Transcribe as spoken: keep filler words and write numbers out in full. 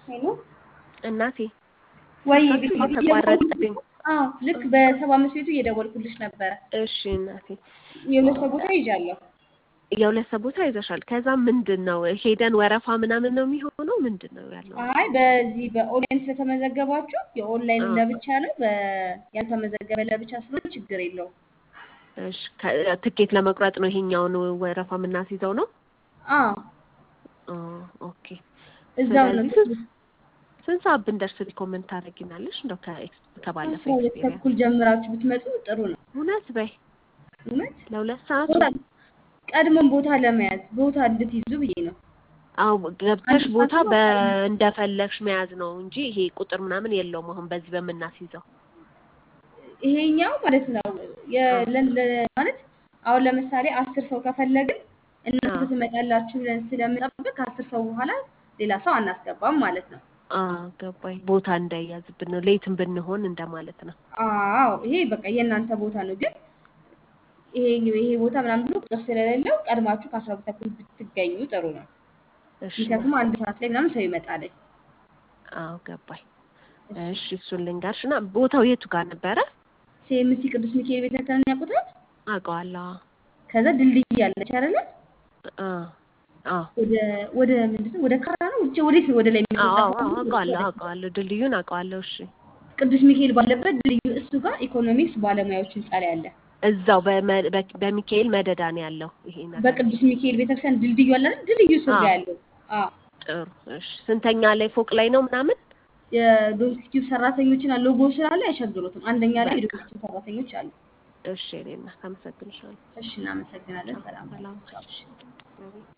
ሄሎ እናቴ ወይ ስልካችሁ ቤት እየተቋረጠብኝ። አዎ ልክ በሰባ አምስት ቤቱ እየደወልኩልሽ ነበረ። እሺ እናቴ የሁለት ሰው ቦታ ይዣለሁ። የሁለት ሰው ቦታ ይዘሻል። ከዛ ምንድነው ሄደን ወረፋ ምናምን ነው የሚሆነው? ምንድነው ያለው? አይ በዚህ በኦንላይን ስለተመዘገባችሁ የኦንላይኑ አዎ ለብቻ ነው፣ ያልተመዘገበ ለብቻ ስለሆነ ችግር የለውም። እሺ ትኬት ለመቁረጥ ነው ይሄኛውን ወረፋ የምናስይዘው ነው? አዎ ኦ ኦኬ። እዛው ነው። ስለዚህ ስንት ሰዓት ብንደርስ ሪኮመንድ ታደርጊናለሽ? እንደው ከባለፈው አስራ ሁለት ኤክስፒሪየንስ ተኩል ጀምራችሁ ብትመጡ ጥሩ ነው። እውነት በይ እውነት ለሁለት ሰዓት ቦታ ቀድሞን ቦታ ለመያዝ ቦታ እንድትይዙ ብዬ ነው። አው ገብተሽ አንድ ቦታ ሰዓት ነው። እንደፈለግሽ መያዝ ነው እንጂ ይሄ ቁጥር ምናምን የለውም። አሁን በዚህ በመናስይዘው ይሄኛው ማለት ነው አዎ የ- ማለት አሁን ለምሳሌ አስር ሰው ከፈለግን እናንተ አዎ ትመጣላችሁ ብለን ስለምንጠብቅ ከአስር ሰው በኋላ ሌላ ሰው አናስገባም ማለት ነው። አዎ ገባኝ። ቦታ እንዳይያዝብን ነው ሌትም ብንሆን እንደማለት ነው። አዎ ይሄ በቃ የእናንተ ቦታ ነው። ግን ይሄ ይሄ ቦታ ምናምን ብሎ ቁጥር ስለሌለው ቀድማችሁ ከአስራ ሁለት ተኩል ብትገኙ ጥሩ ነው። እሺ ምክንያቱም እናቴ አንድ ሰዓት ላይ ምናምን ሰው ይመጣል። አዎ ገባኝ። እሺ እሺ እሱን ልንገርሽና ቦታው የቱ ጋር ነበረ? ሴምሲ ቅዱስ ሚካኤል ቤተክርስቲያን ያውቁታል? አውቀዋለሁ። ከዛ ድልድይ አለች አይደለ? አዎ አዎ ወደ ወደ ምንድነው ወደ ካራ ነው ብቻ ወዴት ነው ወደ ላይ አዎ የሚወጣ አዎ አውቀዋለሁ አውቀዋለሁ ድልድዩን አውቀዋለሁ። እሺ ቅዱስ ሚካኤል ባለበት ድልድዩ እሱ ጋር ኢኮኖሚክስ ባለሙያዎች ህንጻ ላይ አለ። እዛው በመ- በ- በሚካኤል መደዳ ነው ያለው ይሄ ነገር። በቅዱስ ሚካኤል ቤተክርስቲያን ድልድዩ አለ አይደል? ድልድዩ ስር አዎ ጋር ያለው አዎ ጥሩ። እሺ ስንተኛ ላይ ፎቅ ላይ ነው ምናምን? የዶንኪቲዩብ ሰራተኞችና ሎጎ ስላለ አይቸግሩትም። አንደኛ ላይ በቃ የዶንኪቲዩብ ሰራተኞች አሉ። እሺ እኔ እናመሰግንሻለሁ። እሺ እናመሰግናለን። ቻው ሰላም ሰላም። ቻው። እሺ። አሜን።